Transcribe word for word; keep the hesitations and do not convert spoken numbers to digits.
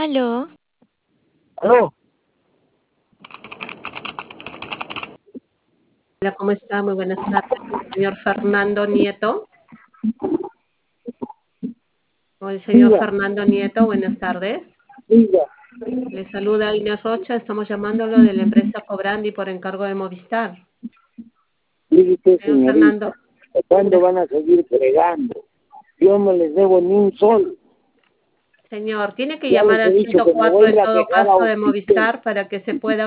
Aló. Aló. Hola, ¿cómo está? Muy buenas tardes. Señor Fernando Nieto. O el señor Diga. Fernando Nieto, buenas tardes. Diga. Le saluda Inés Rocha, estamos llamándolo de la empresa Cobrandi por encargo de Movistar. Dice usted, Señor señorita, Fernando. ¿cuándo van a seguir fregando? Yo no les debo ni un sol. Señor, tiene que Ya llamar les he al dicho ciento que me cuatro voy a de ir a todo quejar a caso de usted. Movistar para que se pueda